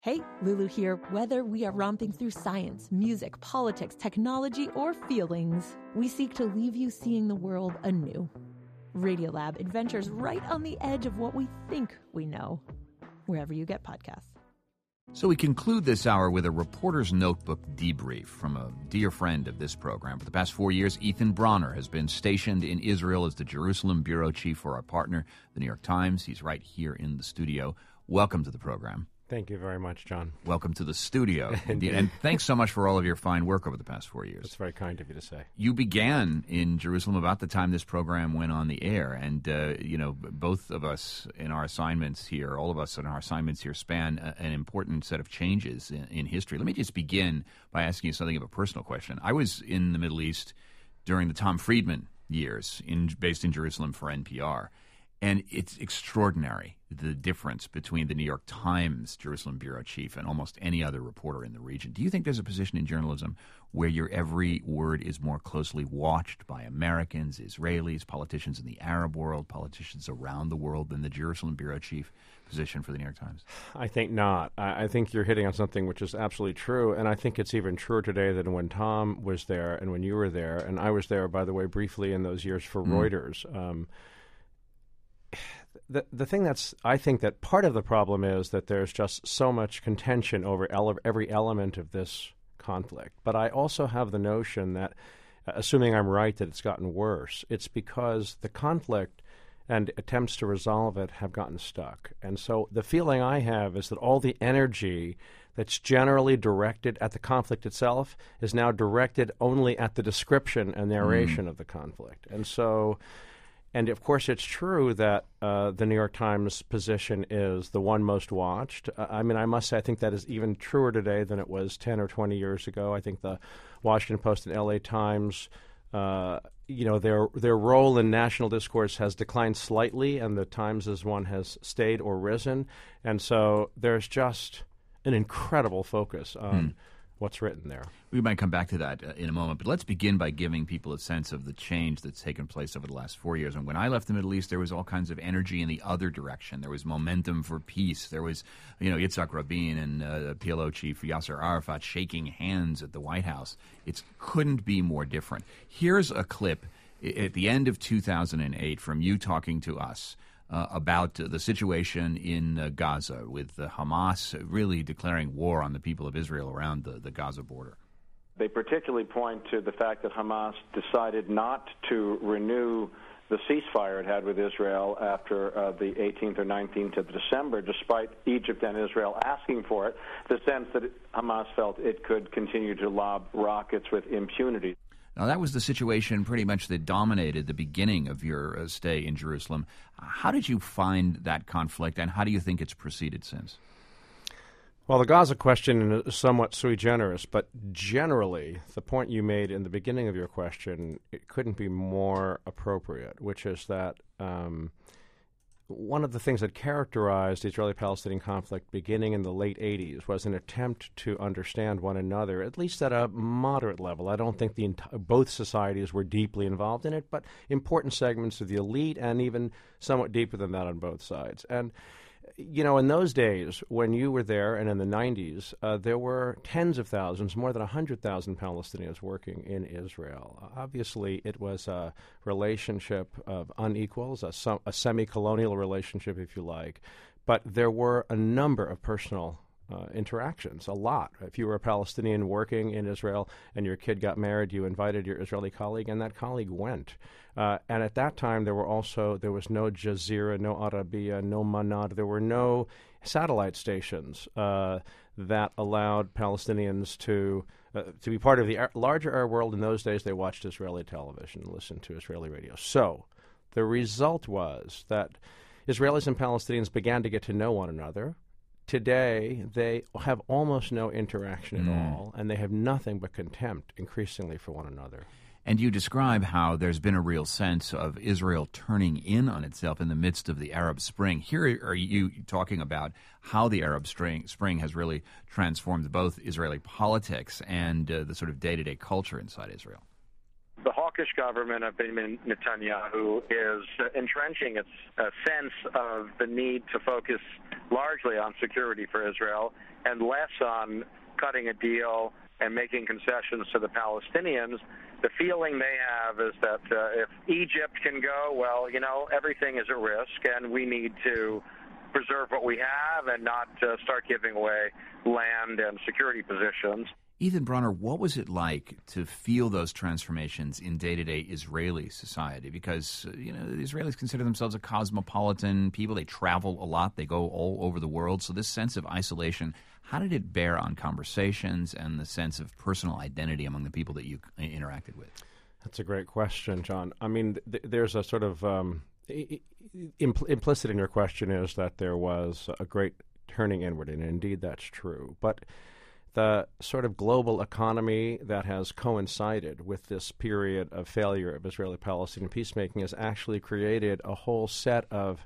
Hey, Lulu here. Whether we are romping through science, music, politics, technology, or feelings, we seek to leave you seeing the world anew. Radiolab adventures right on the edge of what we think we know, wherever you get podcasts. So we conclude this hour with a reporter's notebook debrief from a dear friend of this program. For the past 4 years, Ethan Bronner has been stationed in Israel as the Jerusalem bureau chief for our partner, the New York Times. He's right here in the studio. Welcome to the program. Thank you very much, John. Welcome to the studio. And thanks so much for all of your fine work over the past 4 years. It's very kind of you to say. You began in Jerusalem about the time this program went on the air. And, both of us in our assignments here, all of us in our assignments here span an important set of changes in history. Let me just begin by asking you something of a personal question. I was in the Middle East during the Tom Friedman years, based in Jerusalem for NPR. And it's extraordinary, the difference between the New York Times Jerusalem bureau chief and almost any other reporter in the region. Do you think there's a position in journalism where your every word is more closely watched by Americans, Israelis, politicians in the Arab world, politicians around the world than the Jerusalem bureau chief position for the New York Times? I think not. I think you're hitting on something which is absolutely true, and I think it's even truer today than when Tom was there and when you were there. And I was there, by the way, briefly in those years for Reuters. The thing I think that part of the problem is that there's just so much contention over every element of this conflict. But I also have the notion that, assuming I'm right that it's gotten worse, it's because the conflict and attempts to resolve it have gotten stuck. And so the feeling I have is that all the energy that's generally directed at the conflict itself is now directed only at the description and narration of the conflict. And of course, it's true that the New York Times position is the one most watched. I must say, I think that is even truer today than it was 10 or 20 years ago. I think the Washington Post and L.A. Times, their role in national discourse has declined slightly, and the Times' one has stayed or risen. And so there's just an incredible focus on what's written there. We might come back to that in a moment, but let's begin by giving people a sense of the change that's taken place over the last 4 years. And when I left the Middle East, there was all kinds of energy in the other direction. There was momentum for peace. There was, Yitzhak Rabin and PLO chief Yasser Arafat shaking hands at the White House. It couldn't be more different. Here's a clip at the end of 2008 from you talking to us about the situation in Gaza, with Hamas really declaring war on the people of Israel around the Gaza border. They particularly point to the fact that Hamas decided not to renew the ceasefire it had with Israel after the 18th or 19th of December, despite Egypt and Israel asking for it, the sense that Hamas felt it could continue to lob rockets with impunity. Now, that was the situation pretty much that dominated the beginning of your stay in Jerusalem. How did you find that conflict, and how do you think it's proceeded since? Well, the Gaza question is somewhat sui generis, but generally, the point you made in the beginning of your question, it couldn't be more appropriate, which is that one of the things that characterized the Israeli-Palestinian conflict beginning in the late 80s was an attempt to understand one another, at least at a moderate level. I don't think both societies were deeply involved in it, but important segments of the elite and even somewhat deeper than that on both sides. And in those days, when you were there and in the 90s, there were tens of thousands, more than 100,000 Palestinians working in Israel. Obviously, it was a relationship of unequals, a semi-colonial relationship, if you like. But there were a number of personal interactions, a lot. If you were a Palestinian working in Israel and your kid got married, you invited your Israeli colleague, and that colleague went. And at that time, there was no Jazeera, no Arabiya, no Manad. There were no satellite stations that allowed Palestinians to be part of the larger Arab world. In those days, they watched Israeli television, listened to Israeli radio. So the result was that Israelis and Palestinians began to get to know one another. Today, they have almost no interaction at all, and they have nothing but contempt, increasingly, for one another. And you describe how there's been a real sense of Israel turning in on itself in the midst of the Arab Spring. Here are you talking about how the Arab Spring has really transformed both Israeli politics and the sort of day-to-day culture inside Israel. The hawkish government of Benjamin Netanyahu is entrenching its sense of the need to focus largely on security for Israel and less on cutting a deal and making concessions to the Palestinians. The feeling they have is that if Egypt can go, well, everything is at risk, and we need to preserve what we have and not start giving away land and security positions. Ethan Bronner, what was it like to feel those transformations in day-to-day Israeli society? Because, the Israelis consider themselves a cosmopolitan people. They travel a lot. They go all over the world. So this sense of isolation, how did it bear on conversations and the sense of personal identity among the people that you interacted with? That's a great question, John. I mean, there's a sort of implicit in your question is that there was a great turning inward, and indeed that's true. But the sort of global economy that has coincided with this period of failure of Israeli-Palestinian peacemaking has actually created a whole set of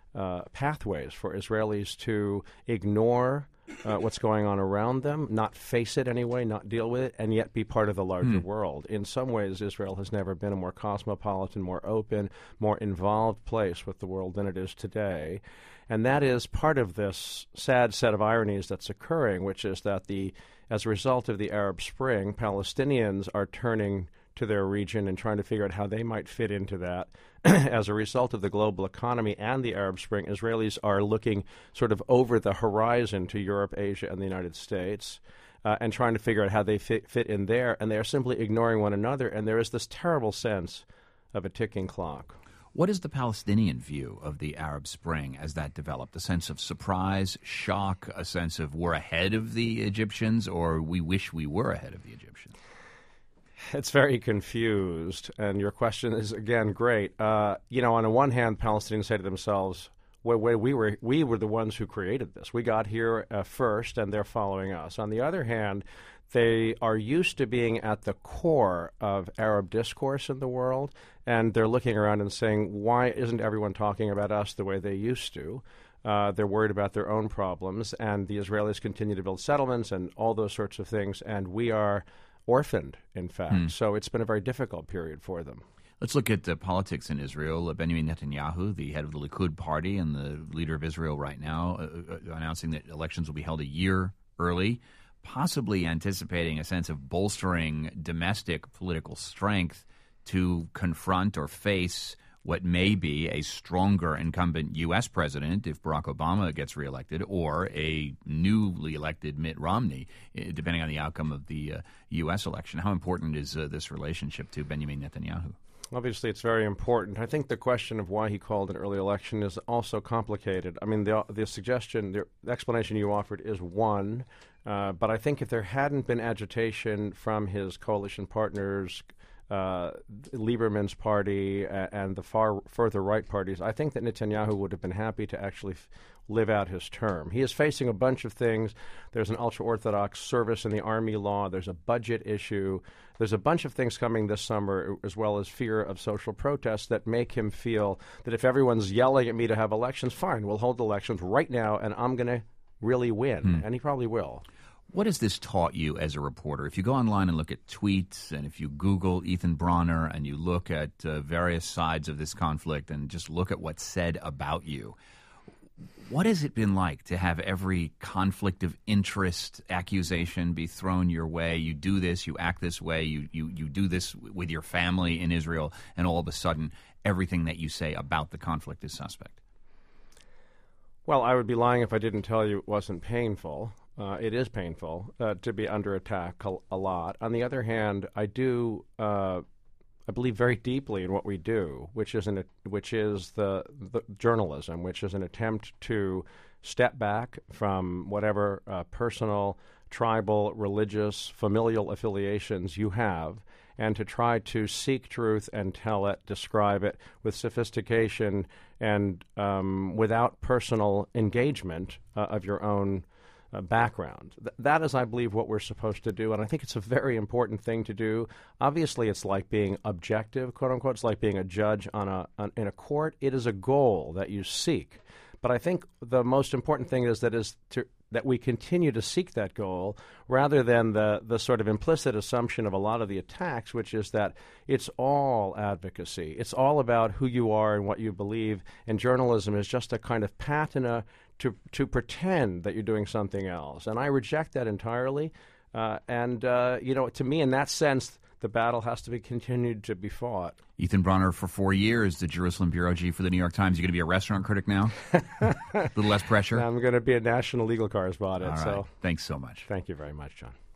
pathways for Israelis to ignore what's going on around them, not face it anyway, not deal with it, and yet be part of the larger world. In some ways, Israel has never been a more cosmopolitan, more open, more involved place with the world than it is today. And that is part of this sad set of ironies that's occurring, which is that as a result of the Arab Spring, Palestinians are turning to their region and trying to figure out how they might fit into that. As a result of the global economy and the Arab Spring, Israelis are looking sort of over the horizon to Europe, Asia, and the United States and trying to figure out how they fit in there, and they are simply ignoring one another, and there is this terrible sense of a ticking clock. What is the Palestinian view of the Arab Spring as that developed? A sense of surprise, shock, a sense of we're ahead of the Egyptians, or we wish we were ahead of the Egyptians? It's very confused, and your question is, again, great. On the one hand, Palestinians say to themselves, well, we were the ones who created this. We got here first, and they're following us. On the other hand, they are used to being at the core of Arab discourse in the world, and they're looking around and saying, why isn't everyone talking about us the way they used to? They're worried about their own problems, and the Israelis continue to build settlements and all those sorts of things, and we are orphaned, in fact. So it's been a very difficult period for them. Let's look at politics in Israel. Benjamin Netanyahu, the head of the Likud party and the leader of Israel right now, announcing that elections will be held a year early, possibly anticipating a sense of bolstering domestic political strength to confront or face what may be a stronger incumbent U.S. president if Barack Obama gets reelected, or a newly elected Mitt Romney, depending on the outcome of the U.S. election. How important is this relationship to Benjamin Netanyahu? Obviously, it's very important. I think the question of why he called an early election is also complicated. I mean, the suggestion, the explanation you offered is one, but I think if there hadn't been agitation from his coalition partners, Lieberman's party and the further right parties, I think that Netanyahu would have been happy to actually live out his term. He is facing a bunch of things. There's an ultra-Orthodox service in the army law. There's a budget issue. There's a bunch of things coming this summer, as well as fear of social protests that make him feel that if everyone's yelling at me to have elections, fine, we'll hold elections right now, and I'm going to really win. And he probably will. What has this taught you as a reporter? If you go online and look at tweets, and if you Google Ethan Bronner and you look at various sides of this conflict and just look at what's said about you, what has it been like to have every conflict of interest accusation be thrown your way? You do this, you act this way, you do this with your family in Israel, and all of a sudden everything that you say about the conflict is suspect. Well, I would be lying if I didn't tell you it wasn't painful. It is painful to be under attack a lot. On the other hand, I believe very deeply in what we do, which is the journalism, which is an attempt to step back from whatever personal, tribal, religious, familial affiliations you have, and to try to seek truth and tell it, describe it with sophistication and without personal engagement of your own background. That is, I believe, what we're supposed to do, and I think it's a very important thing to do. Obviously, it's like being objective, quote unquote. It's like being a judge in a court. It is a goal that you seek, but I think the most important thing is that we continue to seek that goal rather than the sort of implicit assumption of a lot of the attacks, which is that it's all advocacy. It's all about who you are and what you believe, and journalism is just a kind of patina to pretend that you're doing something else. And I reject that entirely. To me, in that sense, the battle has to be continued to be fought. Ethan Bronner, for 4 years, the Jerusalem bureau chief for the New York Times. You're going to be a restaurant critic now? A little less pressure? I'm going to be a national legal correspondent. All right. So thanks so much. Thank you very much, John.